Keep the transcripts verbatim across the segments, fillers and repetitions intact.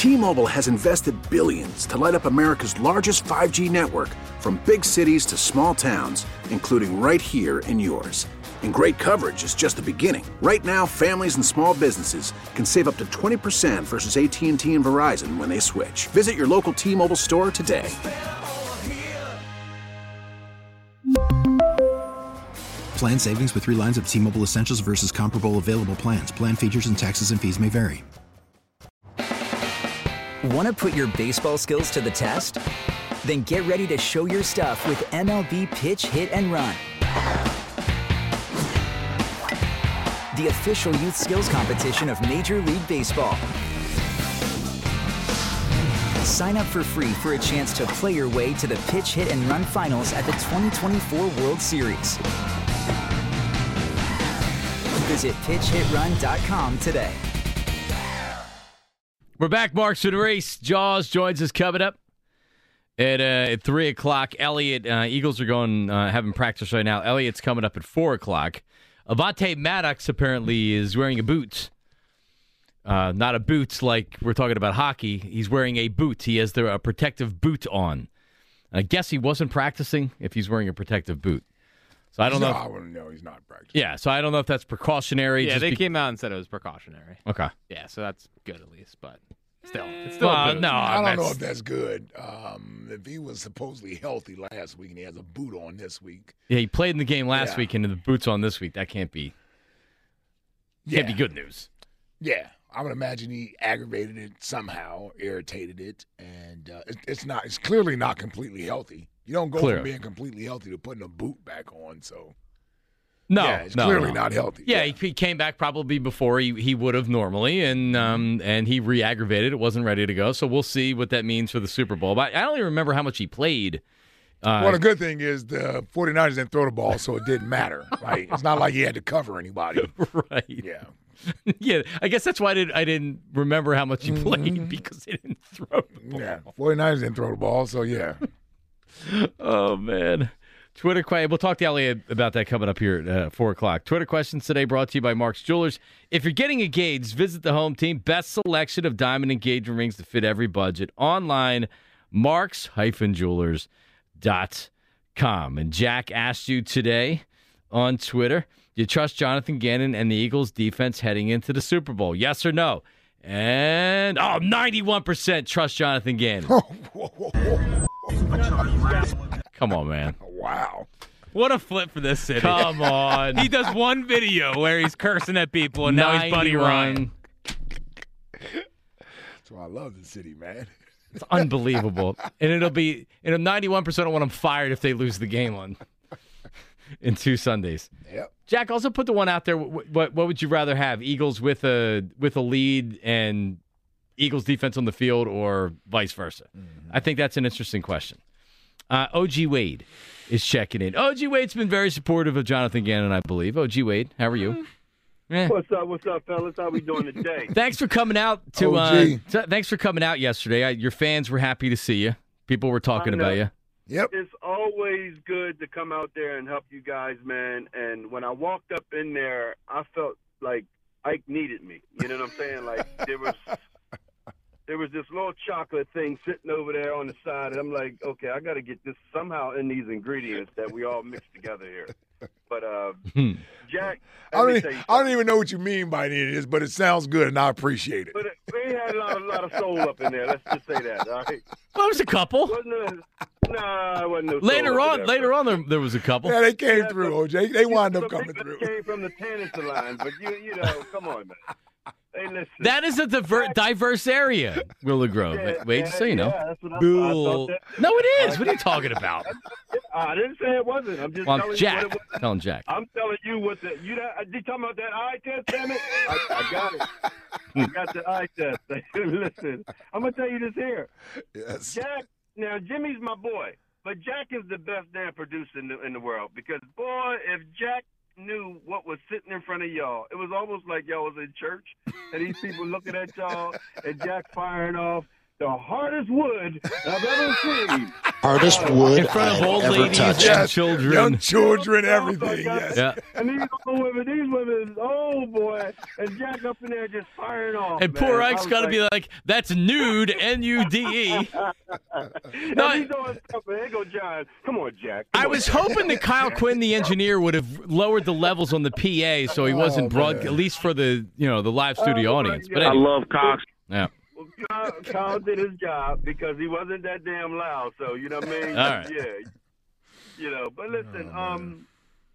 T-Mobile has invested billions to light up America's largest five G network, from big cities to small towns, including right here in yours. And great coverage is just the beginning. Right now, families and small businesses can save up to twenty percent versus A T and T and Verizon when they switch. Visit your local T-Mobile store today. Plan savings with three lines of T-Mobile Essentials versus comparable available plans. Plan features and taxes and fees may vary. Want to put your baseball skills to the test? Then get ready to show your stuff with M L B Pitch, Hit, and Run. The official youth skills competition of Major League Baseball. Sign up for free for a chance to play your way to the Pitch, Hit, and Run finals at the twenty twenty-four World Series. Visit pitch hit run dot com today. We're back. Marks and Race. Jaws joins us coming up at, uh, at three o'clock. Elliott, uh, Eagles are going uh, having practice right now. Elliott's coming up at four o'clock. Avonte Maddox apparently is wearing a boot. Uh, not a boot like we're talking about hockey. He's wearing a boot. He has the, a protective boot on. I guess he wasn't practicing if he's wearing a protective boot. So I don't no, know. If, I wouldn't know. He's not practicing. Yeah, so I don't know if that's precautionary. Yeah, just they be- came out and said it was precautionary. Okay. Yeah, so that's good at least, but still. It's still Well, a boot. no, I don't that's- know if that's good. Um, if he was supposedly healthy last week and he has a boot on this week. Yeah, he played in the game last Yeah. week and the boot's on this week. That can't be can't Yeah. be good news. Yeah, I would imagine he aggravated it somehow, irritated it, and uh, it, it's not. It's clearly not completely healthy. You don't go Clearly. from being completely healthy to putting a boot back on. So No, yeah, it's no, clearly no. not healthy. Yeah, He, he came back probably before he, he would have normally, and um and he re-aggravated. It wasn't ready to go, so we'll see what that means for the Super Bowl. But I don't even remember how much he played. Uh, Well, the good thing is the 49ers didn't throw the ball, so it didn't matter, right? It's not like he had to cover anybody. right. Yeah. yeah, I guess that's why I didn't, I didn't remember how much he played, because he didn't throw the ball. Yeah. 49ers didn't throw the ball, so yeah. Oh, man. Twitter question. We'll talk to Elliot about that coming up here at uh, four o'clock. Twitter questions today brought to you by Mark's Jewelers. If you're getting engaged, visit the home team. Best selection of diamond engagement rings to fit every budget. Online, marks jewelers dot com. And Jack asked you today on Twitter, do you trust Jonathan Gannon and the Eagles defense heading into the Super Bowl? Yes or no? And, oh, ninety-one percent trust Jonathan Gannon. Come on, man. Wow. What a flip for this city. Come on. He does one video where he's cursing at people, and now he's Buddy Ryan. That's why I love the city, man. It's unbelievable. And it'll be, and ninety-one percent of when I'm fired if they lose the game on in two Sundays. Yep. Jack, also put the one out there. What, what, what would you rather have? Eagles with a with a lead and Eagles defense on the field, or vice versa? Mm-hmm. I think that's an interesting question. Uh, O G Wade is checking in. O G Wade's been very supportive of Jonathan Gannon, I believe. O G Wade, how are you? Eh. What's up? What's up, fellas? How we doing today? Thanks for coming out to. Uh, t- thanks for coming out yesterday. I, your fans were happy to see you. People were talking about you. Yep. It's always good to come out there and help you guys, man. And when I walked up in there, I felt like Ike needed me. You know what I'm saying? Like there was there was this little chocolate thing sitting over there on the side, and I'm like, okay, I got to get this somehow in these ingredients that we all mix together here. But uh, Jack, I don't, even, I don't even know what you mean by any of this, but it sounds good, and I appreciate it. But it, we had a lot, a lot of soul up in there. Let's just say that. All right. Well, there was a couple. Wasn't a, nah, wasn't no soul Later up on, there, later bro. on, there, there was a couple. Yeah, they came Yeah, through, but- O J. They wound up Some coming people through. Came from the Tannis line, but you, you know, come on, man. Hey, listen. That is a diver- diverse area, Willow Grove. Yeah, Wait, yeah, just so you know. yeah, that's what I, I Boo. thought that. No, it is. What are you talking about? I didn't say it wasn't. I'm just Well, telling Jack. you what it was. Telling Jack. I'm telling you what the you. That, you talking about that eye test? Damn it! I, I got it. I got the eye test. Listen, I'm gonna tell you this here. Yes. Jack. Now Jimmy's my boy, but Jack is the best damn producer in the in the world. Because boy, if Jack knew what was sitting in front of y'all, it was almost like y'all was in church, and these people looking at y'all, and Jack firing off the hardest wood I've ever seen. hardest wood in front of I've old ever ladies touched. and Yes, children. young children, everything. Yes. Yeah. And these old women, these women, oh boy, and Jack up in there just firing off. And man. poor I Ike's was got to like, be like, that's nude, N U D E. No, and he's doing stuff, and there go John. Come on, Jack. Come I on, was Jack. hoping that Kyle Quinn, the engineer, would have lowered the levels on the P A so he wasn't Oh, broad, man. at least for the you know the live studio Oh, audience. But yeah. anyway, I love Cox. yeah. Well, Kyle, Kyle did his job because he wasn't that damn loud. So you know what I mean? All right. Yeah. You know, but listen, Oh, um,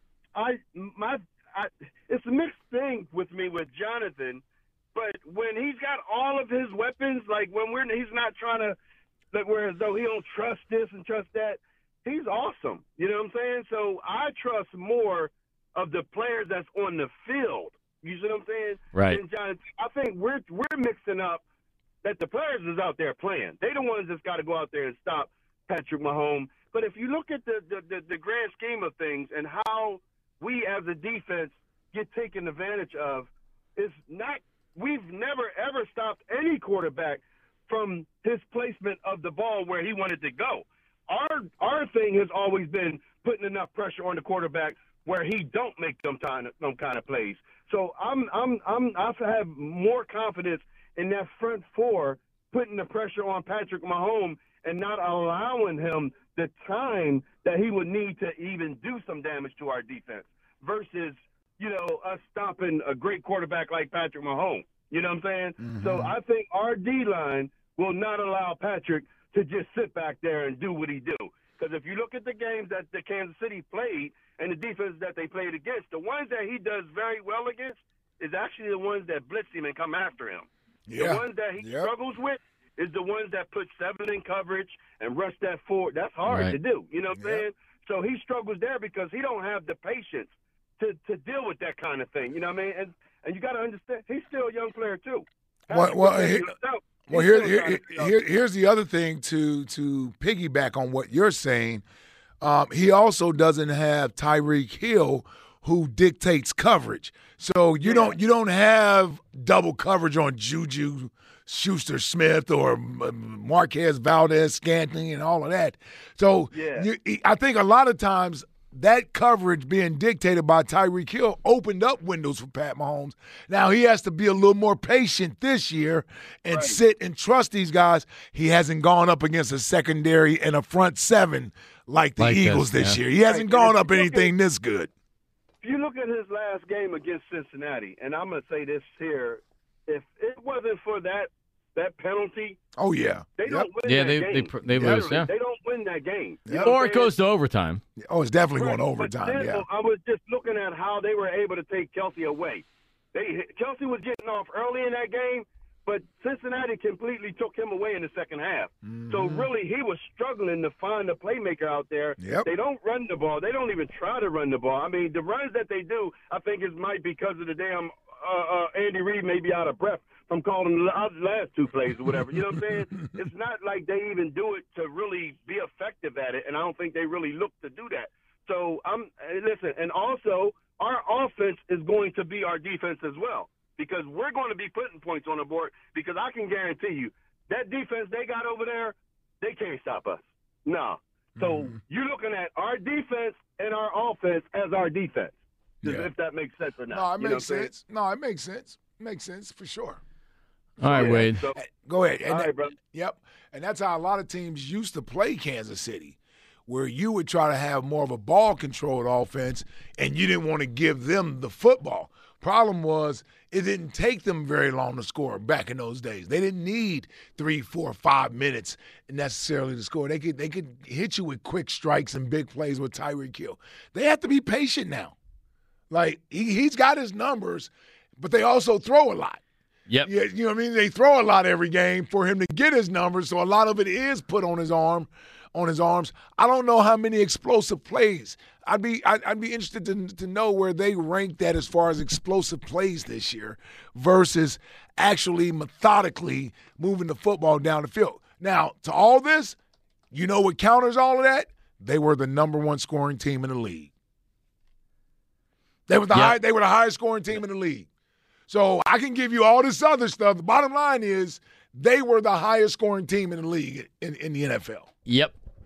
I my I, it's a mixed thing with me with Jonathan, but when he's got all of his weapons, like when we're he's not trying to, like where as though he don't trust this and trust that, he's awesome. You know what I'm saying? So I trust more of the players that's on the field. You see what I'm saying? Right. And Jonathan, I think we're we're mixing up that the players is out there playing. They the ones that's got to go out there and stop Patrick Mahomes. But if you look at the, the, the, the grand scheme of things and how we as a defense get taken advantage of, it's not – we've never, ever stopped any quarterback from his placement of the ball where he wanted to go. Our our thing has always been putting enough pressure on the quarterback where he don't make them kind of, them kind of plays. So I'm I'm I'm I have more confidence in that front four putting the pressure on Patrick Mahomes and not allowing him the time that he would need to even do some damage to our defense versus, you know, us stopping a great quarterback like Patrick Mahomes. You know what I'm saying? Mm-hmm. So I think our D-line will not allow Patrick to just sit back there and do what he do. Because if you look at the games that the Kansas City played and the defense that they played against, the ones that he does very well against is actually the ones that blitz him and come after him. Yeah. The ones that he Yep. struggles with is the ones that put seven in coverage and rush that forward. That's hard Right. to do. You know what I'm Yep. saying? So he struggles there because he don't have the patience to, to deal with that kind of thing. You know what I mean? And and you got to understand, he's still a young player too. Well, well, Patrick here- himself, Well, he's here, still here, trying to- here, here's the other thing to to piggyback on what you're saying. Um, he also doesn't have Tyreek Hill, who dictates coverage. So you Yeah. don't you don't have double coverage on Juju Schuster Smith or um, Marquez Valdez Scantling and all of that. So Yeah. you, I think a lot of times that coverage being dictated by Tyreek Hill opened up windows for Pat Mahomes. Now he has to be a little more patient this year and Right. sit and trust these guys. He hasn't gone up against a secondary and a front seven like the Like this, Eagles this yeah. year. He hasn't Right. gone If up you look anything at- this good. If you look at his last game against Cincinnati, and I'm going to say this here, if it wasn't for that that penalty, Oh, yeah. they Yep. don't win Yeah, that they- game. they pr- they Literally, lose, yeah. They don't win that game. You Yep. know what Or I'm it saying? goes to overtime. Oh, it's definitely Right. going But overtime, then, yeah. I was just looking at how they were able to take Kelsey away. They Kelsey was getting off early in that game, but Cincinnati completely took him away in the second half. So really, he was struggling to find a playmaker out there. Yep. They don't run the ball. They don't even try to run the ball. I mean, the runs that they do, I think it might be because of the damn uh, uh, Andy Reid may be out of breath from calling the la- last two plays or whatever. You know what I'm saying? It's not like they even do it to really be effective at it, and I don't think they really look to do that. So I'm hey, listen, and also our offense is going to be our defense as well because we're going to be putting points on the board because I can guarantee you that defense they got over there, they can't stop us. No. So Mm-hmm. you're looking at our defense and our offense as our defense. Yeah. If that makes sense or not. No, it You know what I'm makes saying? sense. No, it makes sense. Makes sense for sure. All right, Yeah, Wade. so- Go ahead. And all that- right, brother. Yep. And that's how a lot of teams used to play Kansas City, where you would try to have more of a ball-controlled offense, and you didn't want to give them the football. Problem was, it didn't take them very long to score back in those days. They didn't need three, four, five minutes necessarily to score. They could they could hit you with quick strikes and big plays with Tyreek Hill. They have to be patient now. Like, he, he's got his numbers, but they also throw a lot. Yep. Yeah, you know what I mean? They throw a lot every game for him to get his numbers, so a lot of it is put on his arm, on his arms. I don't know how many explosive plays. I'd be I'd, I'd be interested to to know where they rank that as far as explosive plays this year versus actually methodically moving the football down the field. Now, to all this, you know what counters all of that? They were the number one scoring team in the league. They were the Yep. high, they were the highest scoring team in the league. So I can give you all this other stuff. The bottom line is they were the highest scoring team in the league in, in the N F L. Yep.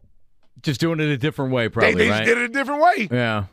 Just doing it a different way, probably, They, they right? just did it a different way. Yeah.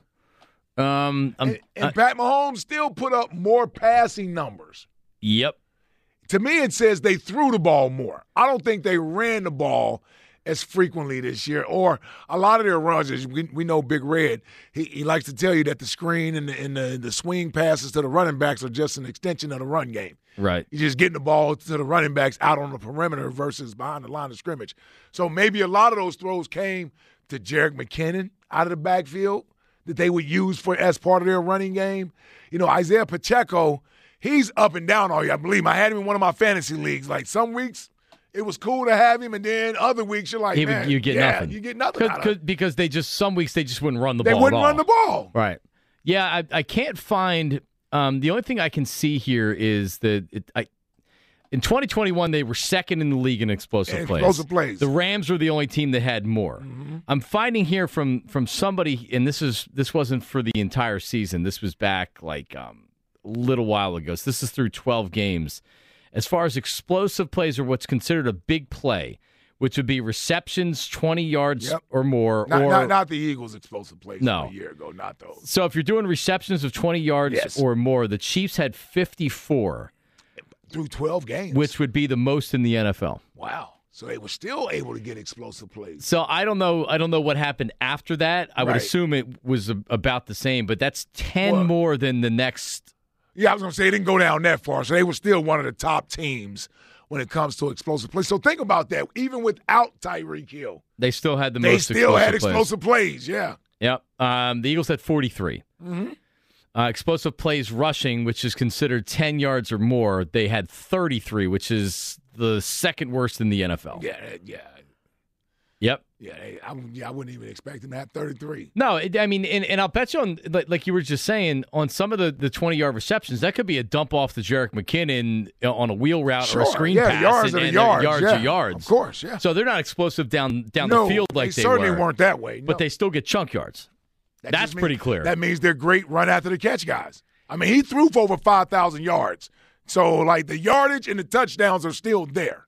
Um. I'm- And, and uh, Pat Mahomes still put up more passing numbers. yep. To me, it says they threw the ball more. I don't think they ran the ball as frequently this year. Or a lot of their runs, as we, we know Big Red, he, he likes to tell you that the screen and, the, and the, the swing passes to the running backs are just an extension of the run game. Right. You're just getting the ball to the running backs out on the perimeter versus behind the line of scrimmage. So maybe a lot of those throws came to Jerick McKinnon out of the backfield that they would use for as part of their running game. You know, Isaiah Pacheco, he's up and down all year. I believe I had him in one of my fantasy leagues. Like some weeks it was cool to have him, and then other weeks you're like, He would- man, you get yeah, nothing. you get nothing Cause, out of cause, it. because they just some weeks they just wouldn't run the They ball. wouldn't at all. run the ball. Right. Yeah, I, I can't find. Um, the only thing I can see here is that it, I, in twenty twenty-one they were second in the league in explosive And plays. explosive plays. The Rams were the only team that had more. Mm-hmm. I'm finding here from from somebody, and this is this wasn't for the entire season. This was back like um, a little while ago. So this is through twelve games. As far as explosive plays or what's considered a big play, which would be receptions twenty yards Yep. or more, Not, or not, not the Eagles' explosive plays No. from a year ago, not those. so if you're doing receptions of twenty yards Yes. or more, the Chiefs had fifty-four, Through twelve games. which would be the most in the N F L. Wow. So they were still able to get explosive plays. So I don't know. I don't know what happened after that. I would Right. assume it was a, about the same, but that's ten Well- more than the next. Yeah, I was going to say it didn't go down that far. So they were still one of the top teams when it comes to explosive plays. So think about that. Even without Tyreek Hill, They still had the they most. still had explosive plays. explosive plays. Yeah. Yep. Um, the Eagles had forty-three. Mm-hmm. Uh, explosive plays rushing, which is considered ten yards or more, they had thirty-three, which is the second worst in the N F L. Yeah, yeah. Yep. Yeah, they, I, yeah, I wouldn't even expect them to have thirty-three. No, it, I mean, and, and I'll bet you on, like, like you were just saying, on some of the, the twenty-yard receptions, that could be a dump off to Jerick McKinnon on a wheel route Sure. or a screen yeah, pass. yards and, are and yards. yards yeah. are yards. Of course, yeah. So they're not explosive down down no, the field like they they, certainly were. weren't that way. No. But they still get chunk yards. That That's just means- pretty clear. That means they're great run after the catch guys. I mean, he threw for over five thousand yards. So, like, the yardage and the touchdowns are still there.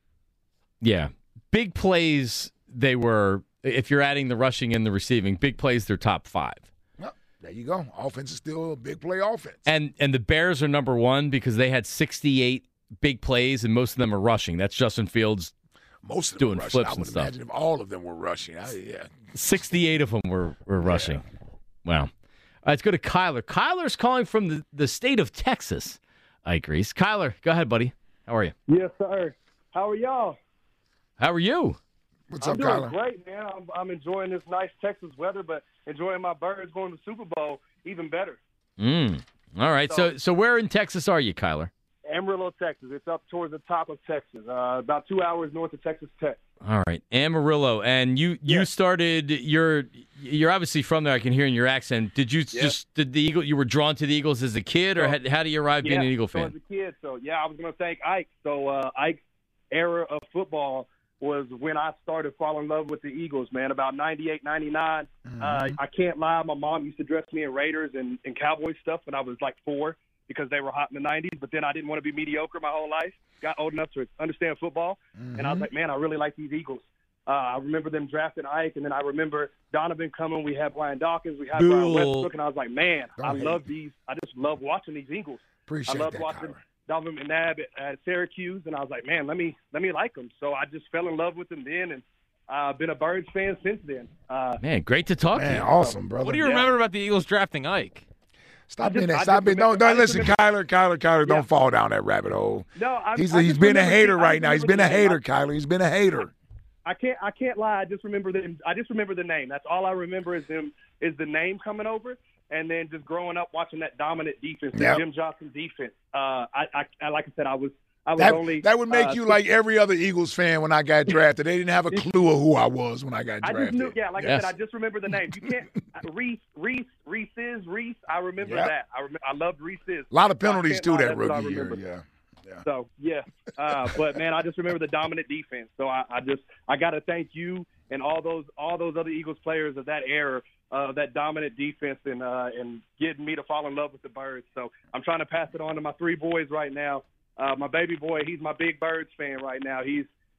Yeah. Big plays, they were, if you're adding the rushing and the receiving, big plays, they're top five. Well, there you go. Offense is still a big play offense. And and the Bears are number one because they had sixty-eight big plays, and most of them are rushing. That's Justin Fields. Most of them doing were rushing. flips I and would stuff. imagine if all of them were rushing. I, yeah. sixty-eight of them were, were rushing. Wow. All right, let's go to Kyler. Kyler's calling from the, the state of Texas, Ike Reese. Kyler, go ahead, buddy. How are you? Yes, sir. How are y'all? How are you? What's I'm up, doing Kyler? great, man. I'm, I'm enjoying this nice Texas weather, but enjoying my Birds going to the Super Bowl even better. Mm. All right. So, So- so where in Texas are you, Kyler? Amarillo, Texas. It's up towards the top of Texas, uh, about two hours north of Texas Tech. All right, Amarillo, and you you Yes. started. You're you're obviously from there. I can hear in your accent. Did you Yeah. just did the Eagle? You were drawn to the Eagles as a kid, or So- how, how do you arrive being yeah, an Eagle so fan? as a kid, so yeah, I was going to thank Ike. So uh, Ike's era of football was when I started falling in love with the Eagles, man, about ninety-eight, ninety-nine. Mm-hmm. Uh, I can't lie. My mom used to dress me in Raiders and, and Cowboy stuff when I was like four because they were hot in the nineties. But then I didn't want to be mediocre my whole life. Got old enough to understand football. Mm-hmm. And I was like, man, I really like these Eagles. Uh, I remember them drafting Ike, and then I remember Donovan coming. We had Brian Dawkins. We had Boo. Brian Westbrook. And I was like, man, Don't I hate love me. these. I just love watching these Eagles. Appreciate I love that, watching Kyler. Donovan McNabb at, at Syracuse, and I was like, man, let me let me like them. So I just fell in love with them then, and I've uh, been a Birds fan since then. Uh, Man, great to talk to Man, you. awesome, brother. What do you Yeah. remember about the Eagles drafting Ike? Stop I being just- that. I Stop just being. Don't, remember- I don't just listen, Kyler. Kyler. Kyler. Yeah. Don't fall down that rabbit hole. no, I, He's I he's just being a remember- hater I right just now. He's remember been a the name. hater, Kyler. He's been a hater. I can't I can't lie. I just remember them. I just remember the name. That's all I remember is them is the name coming over, and then just growing up watching that dominant defense, the Yep. Jim Johnson defense. Uh, I, I, I like I said, I was I was That, only that would make uh, you like every other Eagles fan when I got drafted. They didn't have a clue of who I was when I got I drafted. just knew, yeah, like Yes. I said, I just remember the name. You can't Reese, Reese, Reese's, Reese. I remember Yep. that. I remember. I loved Reese's. A lot of So I penalties can't too lie, that that's what I rookie year. remember. Yeah. So yeah, uh, but man, I just remember the dominant defense. So I, I just I got to thank you and all those all those other Eagles players of that era, uh, that dominant defense, and uh, and getting me to fall in love with the Birds. So I'm trying to pass it on to my three boys right now. Uh, my baby boy, he's my big Birds fan right now. He's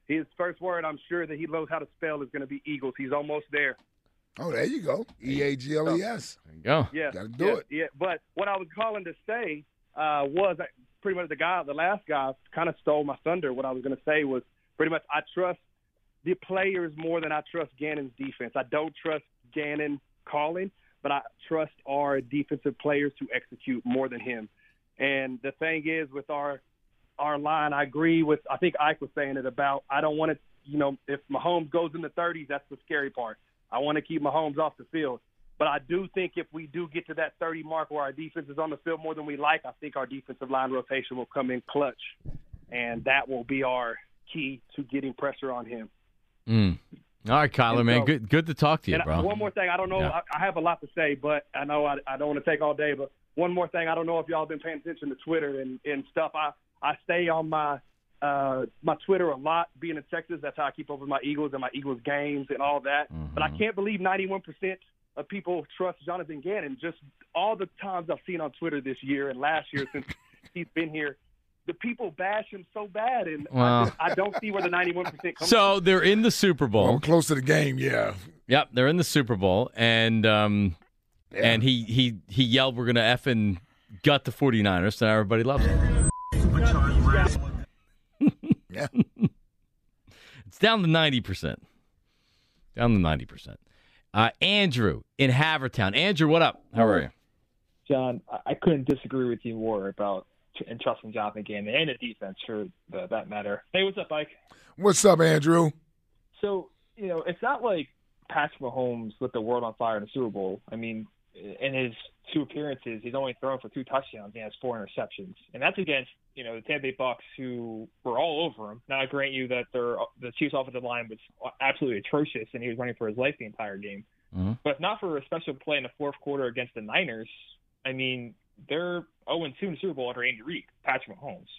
his first word, I'm sure that he knows how to spell, is going to be Eagles. He's almost there. Oh, there you go. E A G L E S. There you go. Yeah, Got to do yeah, it. Yeah, but what I was calling to say uh, was that pretty much the guy, the last guy, kind of stole my thunder. What I was going to say was pretty much I trust the players more than I trust Gannon's defense. I don't trust Gannon calling, but I trust our defensive players to execute more than him. And the thing is, with our our line, I agree with, I think Ike was saying it about, I don't want to, you know, if Mahomes goes in the thirties, that's the scary part. I want to keep Mahomes off the field. But I do think if we do get to that thirty mark where our defense is on the field more than we like, I think our defensive line rotation will come in clutch. And that will be our key to getting pressure on him. Mm. All right, Kyler, And man. so- Good good to talk to you, And bro. one more thing, I don't know, Yeah. I, I have a lot to say, but I know I, I don't want to take all day, but one more thing, I don't know if y'all have been paying attention to Twitter and, and stuff. I, I stay on my uh, my Twitter a lot, being in Texas. That's how I keep up with my Eagles and my Eagles games and all that. Mm-hmm. But I can't believe ninety-one percent of people trust Jonathan Gannon. Just all the times I've seen on Twitter this year and last year since he's been here, the people bash him so bad, and Well. I, just, I don't see where the ninety-one percent comes from. So they're in the Super Bowl. Well, close to the game, yeah. Yep, they're in the Super Bowl, and um, Yeah. and he he he yelled, "We're gonna effing gut the 49ers," so now everybody loves him. Yeah. It's down to ninety percent. Down to ninety percent. Uh, Andrew in Havertown. Andrew, what up? How are you? John, I- I couldn't disagree with you more about tr- and trusting Jonathan Gannon and the defense for the, that matter. Hey, what's up, Mike? What's up, Andrew? So, you know, it's not like Patrick Mahomes lit the world on fire in the Super Bowl. I mean, in his two appearances, he's only thrown for two touchdowns. He has four interceptions. And that's against, you know, the Tampa Bay Bucks, who were all over him. Now, I grant you that their, the Chiefs' offensive line was absolutely atrocious, and he was running for his life the entire game. Mm-hmm. But if not for a special play in the fourth quarter against the Niners, I mean, they're oh and two in the Super Bowl under Andy Reid, Patrick Mahomes.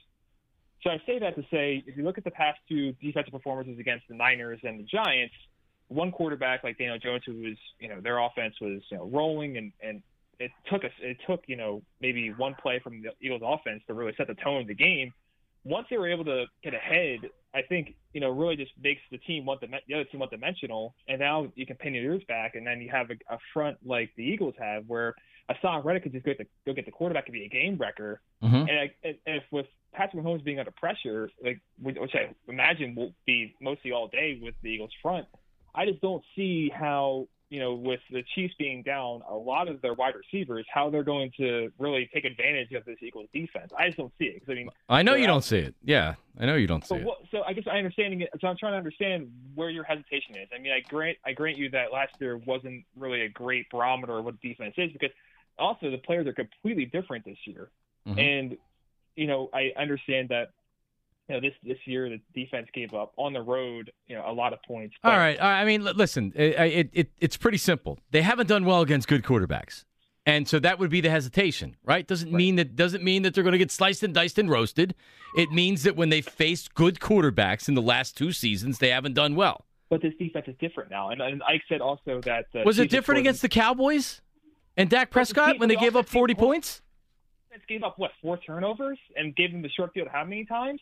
So I say that to say, if you look at the past two defensive performances against the Niners and the Giants, one quarterback like Daniel Jones, who was, you know, their offense was, you know, rolling, and, and it took us, it took, you know, maybe one play from the Eagles offense to really set the tone of the game. Once they were able to get ahead, I think, you know, really just makes the team one, the other team one dimensional. And now you can pin your ears back, and then you have a, a front like the Eagles have, where Hassan Reddick could just go get the, go get the quarterback and be a game wrecker. Mm-hmm. And, I, and if with Patrick Mahomes being under pressure, like which I imagine will be mostly all day with the Eagles front, I just don't see how, you know, with the Chiefs being down a lot of their wide receivers, how they're going to really take advantage of this Eagles defense. I just don't see it. 'Cause, I mean, I know you out- don't see it. Yeah, I know you don't see So, it. what, so I guess I understand it. So I'm trying to understand where your hesitation is. I mean, I grant I grant you that last year wasn't really a great barometer of what defense is, because also the players are completely different this year. Mhm. And you know, I understand that, you know, this this year the defense gave up on the road, you know, a lot of points. All But- right. I mean, l- listen, it, it, it, it's pretty simple. They haven't done well against good quarterbacks. And so that would be the hesitation, right? Doesn't mean that doesn't mean that they're going to get sliced and diced and roasted. It means that when they faced good quarterbacks in the last two seasons, they haven't done well. But this defense is different now. And, and Ike said also that uh, Was it Chiefs different scored- against the Cowboys and Dak Prescott team- when they the gave up offense forty team- points? defense gave up what, four turnovers and gave them the short field how many times?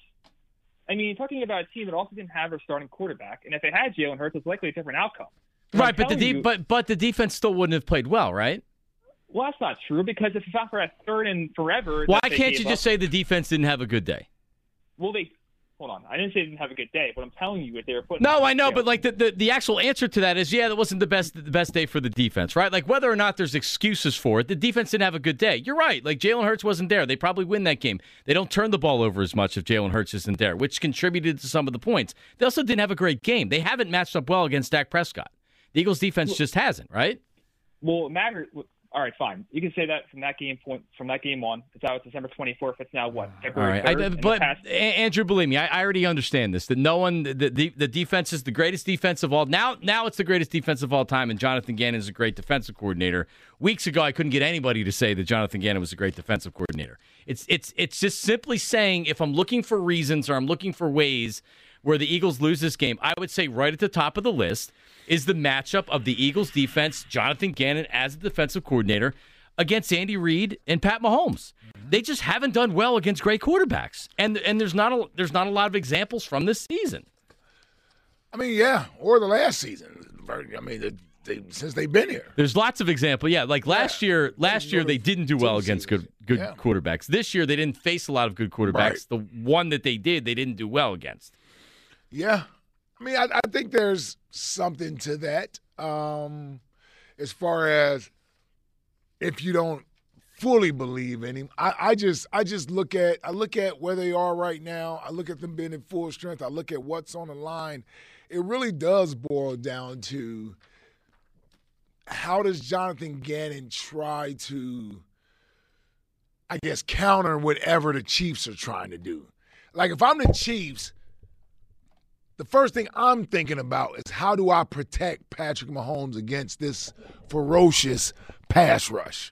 I mean, you're talking about a team that also didn't have their starting quarterback, and if they had Jalen Hurts, it's likely a different outcome. And I'm Right, but the telling de- you- but but the defense still wouldn't have played well, right? Well, that's not true, because if it's not for a third and forever, Why that they can't gave you up- just say the defense didn't have a good day? Well, they hold on. I didn't say they didn't have a good day, but I'm telling you, if they were putting No, I know, you but like the, the, the actual answer to that is, yeah, that wasn't the best the best day for the defense, right? Like whether or not there's excuses for it, the defense didn't have a good day. You're right. Like Jalen Hurts wasn't there. They probably win that game. They don't turn the ball over as much if Jalen Hurts isn't there, which contributed to some of the points. They also didn't have a great game. They haven't matched up well against Dak Prescott. The Eagles defense just hasn't, right? Well, it matters. All right, fine. You can say that from that game point, from that game on. It's out December twenty-fourth. It's now what? All February right, third? I, In the but past- A- Andrew, believe me, I, I already understand this. That no one, the, the the defense is the greatest defense of all. Now, now it's the greatest defense of all time, and Jonathan Gannon is a great defensive coordinator. Weeks ago, I couldn't get anybody to say that Jonathan Gannon was a great defensive coordinator. It's it's it's just simply saying if I'm looking for reasons or I'm looking for ways where the Eagles lose this game, I would say right at the top of the list is the matchup of the Eagles defense, Jonathan Gannon as a defensive coordinator, against Andy Reid and Pat Mahomes. They just haven't done well against great quarterbacks, and and there's not a there's not a lot of examples from this season. I mean, yeah, or the last season. I mean, they, they, since they've been here. There's lots of examples. Yeah, like last Yeah. year, last year they didn't do well against good good Yeah. quarterbacks. This year they didn't face a lot of good quarterbacks. Right. The one that they did, they didn't do well against. Yeah. I mean, I, I think there's something to that. Um, as far as if you don't fully believe in him, I, I just I just look at I look at where they are right now. I look at them being in full strength. I look at what's on the line. It really does boil down to how does Jonathan Gannon try to, I guess, counter whatever the Chiefs are trying to do. Like if I'm the Chiefs, the first thing I'm thinking about is how do I protect Patrick Mahomes against this ferocious pass rush?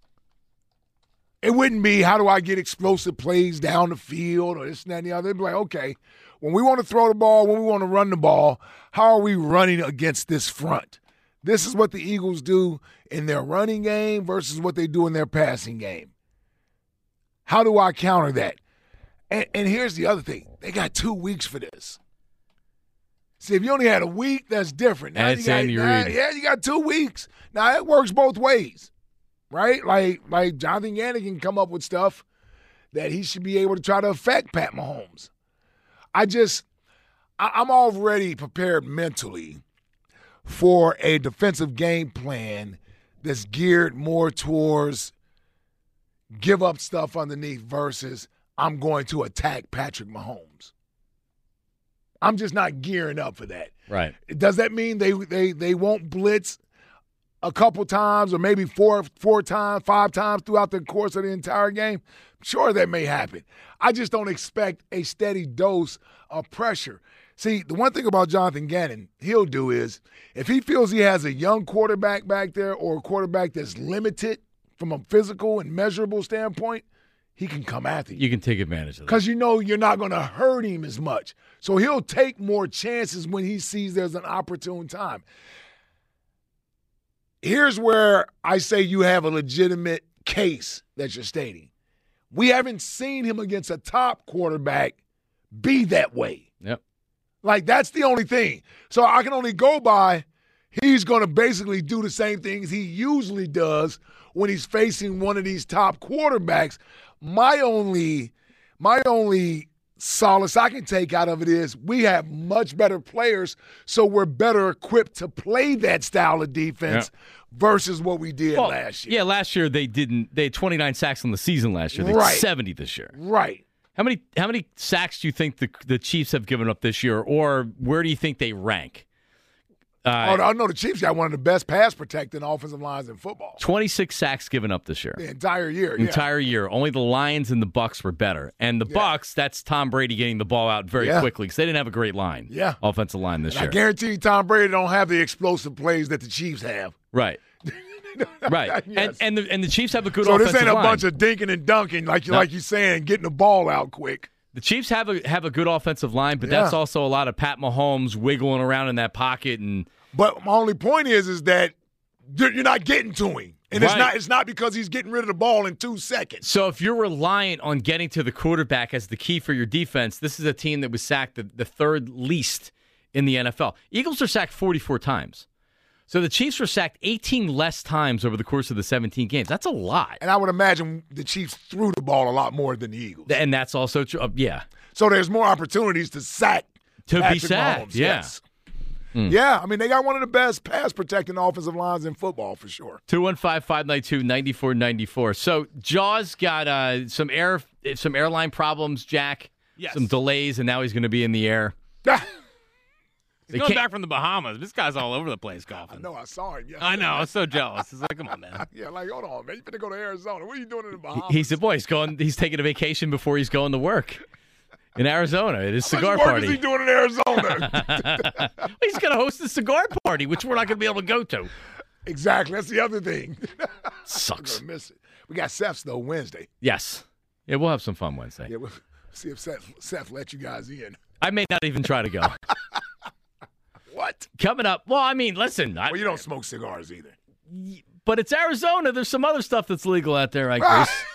It wouldn't be how do I get explosive plays down the field or this and that and the other. It'd be like, okay, when we want to throw the ball, when we want to run the ball, how are we running against this front? This is what the Eagles do in their running game versus what they do in their passing game. How do I counter that? And, and here's the other thing. They got two weeks for this. See, if you only had a week, that's different. Now And you it's got, Andy now- Reid. Yeah, you got two weeks. Now, it works both ways, right? Like, like Jonathan Gannon can come up with stuff that he should be able to try to affect Pat Mahomes. I just, I, I'm already prepared mentally for a defensive game plan that's geared more towards give up stuff underneath versus I'm going to attack Patrick Mahomes. I'm just not gearing up for that. Right. Does that mean they they they won't blitz a couple times or maybe four four times, five times throughout the course of the entire game? Sure, that may happen. I just don't expect a steady dose of pressure. See, the one thing about Jonathan Gannon, he'll do is if he feels he has a young quarterback back there or a quarterback that's limited from a physical and measurable standpoint, he can come after you. You can take advantage of that. Because you know you're not going to hurt him as much. So he'll take more chances when he sees there's an opportune time. Here's where I say you have a legitimate case that you're stating. We haven't seen him against a top quarterback be that way. Yep. Like, that's the only thing. So I can only go by he's going to basically do the same things he usually does when he's facing one of these top quarterbacks. My only, my only solace I can take out of it is we have much better players, so we're better equipped to play that style of defense yeah. versus what we did well, last year. Yeah, last year they didn't. They had twenty-nine sacks on the season last year. They had Right. seventy this year. Right. How many how many sacks do you think the the Chiefs have given up this year, or where do you think they rank? Uh, oh, I know the Chiefs got one of the best pass protecting offensive lines in football. twenty-six sacks given up this year. The entire year. Yeah. Entire year. Only the Lions and the Bucks were better. And the Yeah. Bucks, that's Tom Brady getting the ball out very Yeah. quickly because they didn't have a great line. Yeah. Offensive line this And year. I guarantee you Tom Brady don't have the explosive plays that the Chiefs have. Right. Right. Yes. And and the and the Chiefs have a good So offensive this ain't a line. bunch of dinking and dunking like you No. like you saying, getting the ball out quick. The Chiefs have a have a good offensive line, but Yeah. that's also a lot of Pat Mahomes wiggling around in that pocket and But my only point is, is that you're you're not getting to him, and it's Right. not it's not because he's getting rid of the ball in two seconds. so if you're reliant on getting to the quarterback as the key for your defense, this is a team that was sacked the, the third least in the N F L. Eagles are sacked forty-four times. So the Chiefs were sacked eighteen less times over the course of the seventeen games. That's a lot. And I would imagine the Chiefs threw the ball a lot more than the Eagles. And that's also true. Uh, yeah. So there's more opportunities to sack To be Patrick sacked, Mahomes, yeah. Yes. Yeah, I mean, they got one of the best pass-protecting offensive lines in football for sure. two one five, five nine two, nine four nine four. So Jaws got uh, some air, some airline problems, Jack. Yes. Some delays, and now he's going to be in the air. He's going back from the Bahamas. This guy's all over the place golfing. No, I saw him. Yeah. I know. I was so jealous. It's like, come on, man. Yeah, like, hold on, man. You finna go to Arizona. What are you doing in the He, Bahamas? he said, "Boy, he's going. He's taking a vacation before he's going to work in Arizona at his How much cigar work party. is he doing in Arizona? He's going to host a cigar party, which we're not going to be able to go to. Exactly. That's the other thing. Sucks. I'm gonna miss it. We got Seth's, though, Wednesday. Yes. Yeah, we'll have some fun Wednesday. Yeah, we'll see if Seth, Seth let you guys in. I may not even try to go. What? Coming up. Well, I mean, listen. I, Well, you don't smoke cigars either. but it's Arizona. There's some other stuff that's legal out there, I guess.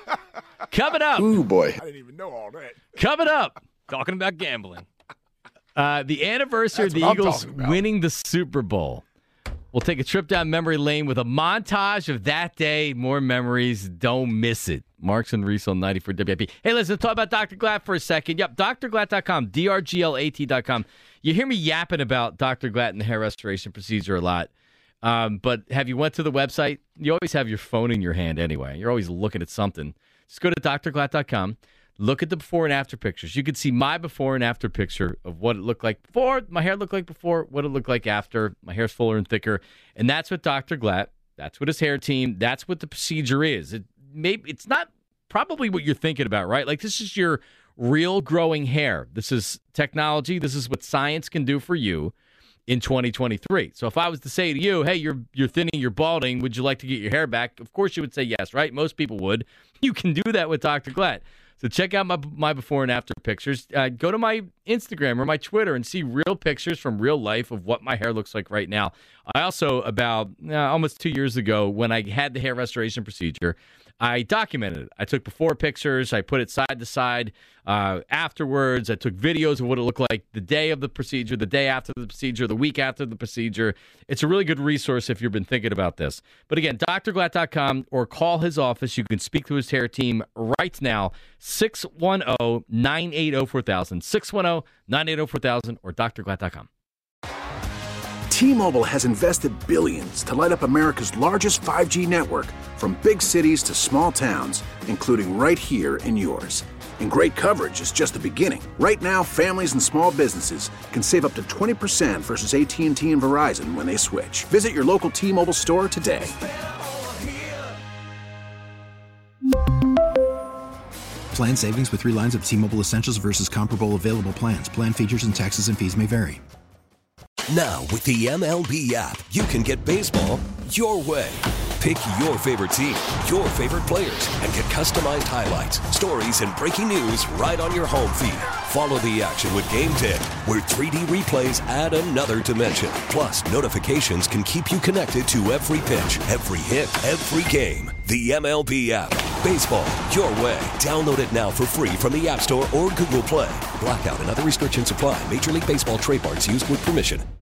Coming up. Ooh, boy. I didn't even know all that. Coming up. Talking about gambling. Uh, the anniversary That's of the what I'm Eagles talking about. winning the Super Bowl. We'll take a trip down memory lane with a montage of that day. More memories. Don't miss it. Marks and Reese on ninety-four W I P. Hey, listen, let's talk about Doctor Glatt for a second. Yep, D R glatt dot com, D R G L A T dot com. You hear me yapping about Doctor Glatt and the hair restoration procedure a lot. Um, but have you went to the website? You always have your phone in your hand anyway. You're always looking at something. Just go to D R glatt dot com. Look at the before and after pictures. You can see my before and after picture of what it looked like before, my hair looked like before, what it looked like after. My hair's fuller and thicker. And that's what Doctor Glatt, that's what his hair team, that's what the procedure is. It maybe it's not probably what you're thinking about, right? Like, this is your real growing hair. This is technology. This is what science can do for you in twenty twenty-three. So if I was to say to you, hey, you're you're thinning, you're balding, would you like to get your hair back? Of course you would say yes, right? Most people would. You can do that with Doctor Glatt. So check out my my before and after pictures. Uh, go to my Instagram or my Twitter and see real pictures from real life of what my hair looks like right now. I also, about uh, almost two years ago, when I had the hair restoration procedure, I documented it. I took before pictures. I put it side to side. Uh, afterwards, I took videos of what it looked like the day of the procedure, the day after the procedure, the week after the procedure. It's a really good resource if you've been thinking about this. But again, D R glatt dot com or call his office. You can speak to his hair team right now, six one zero, nine eight zero, four thousand, six one zero, nine eight zero, four thousand, or D R glatt dot com. T-Mobile has invested billions to light up America's largest five G network, from big cities to small towns, including right here in yours. And great coverage is just the beginning. Right now, families and small businesses can save up to twenty percent versus A T and T and Verizon when they switch. Visit your local T-Mobile store today. Plan savings with three lines of T-Mobile Essentials versus comparable available plans. Plan features and taxes and fees may vary. Now, with the M L B app, you can get baseball your way. Pick your favorite team, your favorite players, and get customized highlights, stories, and breaking news right on your home feed. Follow the action with Game ten, where three D replays add another dimension. Plus, notifications can keep you connected to every pitch, every hit, every game. The M L B app. Baseball your way. Download it now for free from the App Store or Google Play. Blackout and other restrictions apply. Major League Baseball trademarks used with permission.